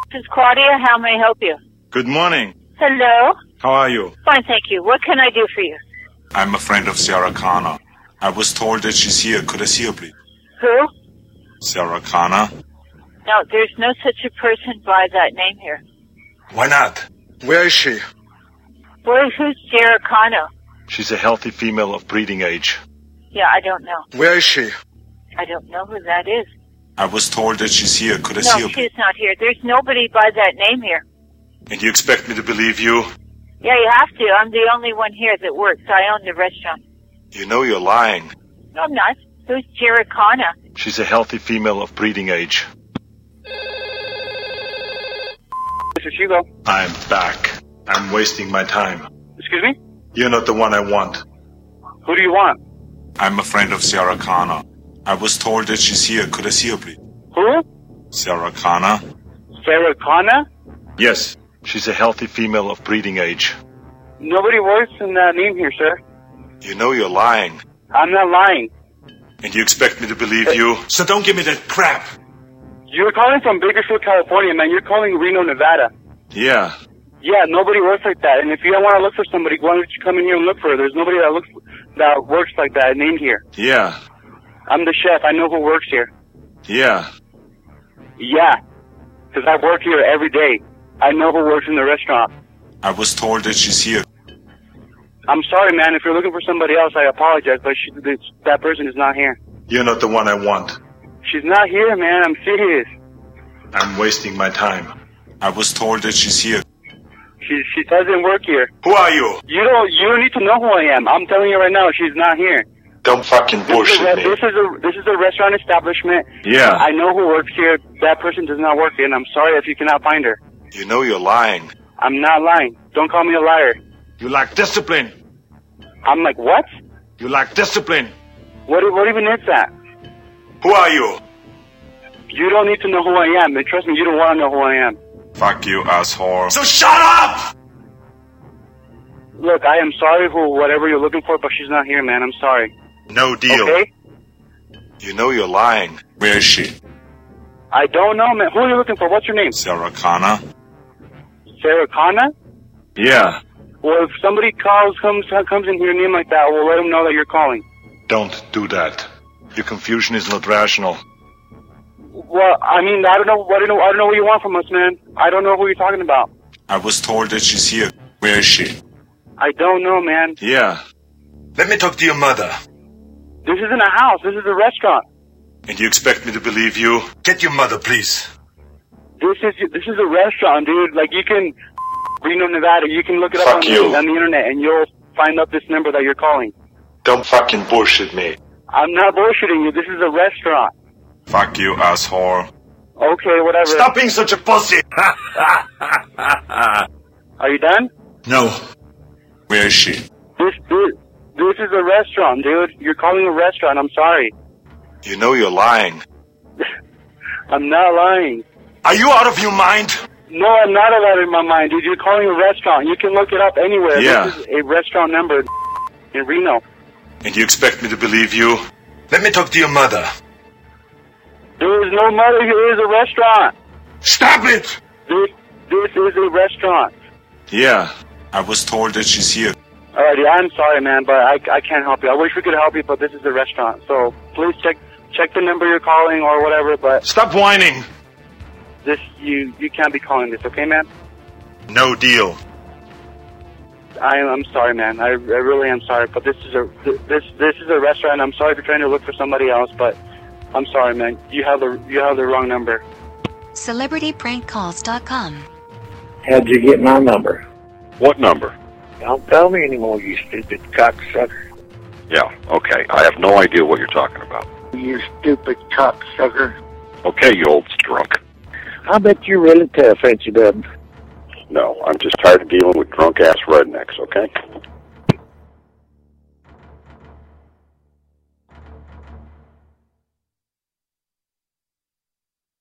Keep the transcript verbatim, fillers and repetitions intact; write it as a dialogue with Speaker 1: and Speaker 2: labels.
Speaker 1: This is Claudia. How may I help you?
Speaker 2: Good morning.
Speaker 1: Hello.
Speaker 2: How are you?
Speaker 1: Fine, thank you. What can I do for you?
Speaker 2: I'm a friend of Sarah Connor. I was told that she's here. Could I see her, please?
Speaker 1: Who?
Speaker 2: Sarah Connor.
Speaker 1: No, there's no such a person by that name here.
Speaker 2: Why not? Where is she?
Speaker 1: Well, who's Sarah Connor?
Speaker 2: She's a healthy female of breeding age.
Speaker 1: Yeah, I don't know.
Speaker 2: Where is she?
Speaker 1: I don't know who that is.
Speaker 2: I was told that she's here. Could I see
Speaker 1: No,
Speaker 2: her?
Speaker 1: she's not here. There's nobody by that name here.
Speaker 2: And you expect me to believe you?
Speaker 1: Yeah, you have to. I'm the only one here that works. I own the restaurant.
Speaker 2: You know you're lying.
Speaker 1: No, I'm not. Who's Sarah Connor?
Speaker 2: She's a healthy female of breeding age.
Speaker 3: This is Hugo.
Speaker 2: I'm back. I'm wasting my time.
Speaker 3: Excuse me?
Speaker 2: You're not the one I want.
Speaker 3: Who do you want?
Speaker 2: I'm a friend of Sarah Connor. I was told that she's here. Could I see her, please?
Speaker 3: Who?
Speaker 2: Sarah Connor.
Speaker 3: Sarah Connor?
Speaker 2: Yes. She's a healthy female of breeding age.
Speaker 3: Nobody works in that name here, sir.
Speaker 2: You know you're lying.
Speaker 3: I'm not lying.
Speaker 2: And you expect me to believe you? So don't give me that crap.
Speaker 3: You're calling from Bakersfield, California, man. You're calling Reno, Nevada.
Speaker 2: Yeah.
Speaker 3: Yeah, nobody works like that. And if you don't want to look for somebody, why don't you come in here and look for her? There's nobody that looks that works like that named here.
Speaker 2: Yeah.
Speaker 3: I'm the chef. I know who works here.
Speaker 2: Yeah.
Speaker 3: Yeah. Because I work here every day. I know who works in the restaurant.
Speaker 2: I was told that she's here.
Speaker 3: I'm sorry, man. If you're looking for somebody else, I apologize, but she, this, that person is not here.
Speaker 2: You're not the one I want.
Speaker 3: She's not here, man. I'm serious.
Speaker 2: I'm wasting my time. I was told that she's here.
Speaker 3: She she doesn't work here.
Speaker 2: Who are you?
Speaker 3: You don't you don't need to know who I am. I'm telling you right now, she's not here.
Speaker 2: Don't fucking bullshit
Speaker 3: this is a,
Speaker 2: me.
Speaker 3: This is a this is a restaurant establishment.
Speaker 2: Yeah.
Speaker 3: I know who works here. That person does not work here, and I'm sorry if you cannot find her.
Speaker 2: You know you're lying.
Speaker 3: I'm not lying. Don't call me a liar.
Speaker 2: You lack discipline.
Speaker 3: I'm like, what?
Speaker 2: You lack discipline.
Speaker 3: What what even is that?
Speaker 2: Who are you?
Speaker 3: You don't need to know who I am, and trust me, you don't want to know who I am.
Speaker 2: Fuck you, asshole. So shut up!
Speaker 3: Look, I am sorry for whatever you're looking for, but she's not here, man. I'm sorry.
Speaker 2: No deal.
Speaker 3: Okay?
Speaker 2: You know you're lying. Where is she?
Speaker 3: I don't know, man. Who are you looking for? What's your name?
Speaker 2: Sarah Connor.
Speaker 3: Sarah Connor?
Speaker 2: Yeah.
Speaker 3: Well, if somebody calls, comes comes in here, name like that, we'll let them know that you're calling.
Speaker 2: Don't do that. Your confusion is not rational.
Speaker 3: Well, I mean, I don't know. I don't know. I don't know what you want from us, man. I don't know who you're talking about.
Speaker 2: I was told that she's here. Where is she?
Speaker 3: I don't know, man.
Speaker 2: Yeah. Let me talk to your mother.
Speaker 3: This isn't a house. This is a restaurant.
Speaker 2: And you expect me to believe you? Get your mother, please.
Speaker 3: This is this is a restaurant, dude. Like, you can Reno, Nevada. You can look it up
Speaker 2: Fuck
Speaker 3: on
Speaker 2: you.
Speaker 3: the, on the internet, and you'll find out this number that you're calling.
Speaker 2: Don't fucking bullshit me.
Speaker 3: I'm not bullshitting you. This is a restaurant.
Speaker 2: Fuck you, asshole.
Speaker 3: Okay, whatever.
Speaker 2: Stop being such a pussy!
Speaker 3: Are you done?
Speaker 2: No. Where is she?
Speaker 3: This, this this is a restaurant, dude. You're calling a restaurant. I'm sorry.
Speaker 2: You know you're lying.
Speaker 3: I'm not lying.
Speaker 2: Are you out of your mind?
Speaker 3: No, I'm not out of my mind, dude. You're calling a restaurant. You can look it up anywhere.
Speaker 2: Yeah.
Speaker 3: This is a restaurant number in Reno.
Speaker 2: And you expect me to believe you? Let me talk to your mother.
Speaker 3: There is no mother here. It is a restaurant.
Speaker 2: Stop it!
Speaker 3: This, this is a restaurant.
Speaker 2: Yeah. I was told that she's here.
Speaker 3: Alrighty, I'm sorry, man, but I, I can't help you. I wish we could help you, but this is a restaurant. So please check check the number you're calling or whatever, but
Speaker 2: Stop whining!
Speaker 3: this you you can't be calling this, okay, man?
Speaker 2: No deal.
Speaker 3: I, I'm sorry, man. I, I really am sorry, but this is a this this is a restaurant. I'm sorry if you're trying to look for somebody else, but I'm sorry, man. You have the you have the wrong number.
Speaker 4: Celebrity Prank Calls dot com.
Speaker 5: How'd you get my number?
Speaker 6: What number?
Speaker 5: Don't tell me anymore, you stupid cocksucker.
Speaker 6: Yeah, okay. I have no idea what you're talking about.
Speaker 5: You stupid cocksucker.
Speaker 6: Okay, you old drunk.
Speaker 5: I bet you're really tough, ain't you, Dub?
Speaker 6: No, I'm just tired of dealing with drunk-ass rednecks, okay?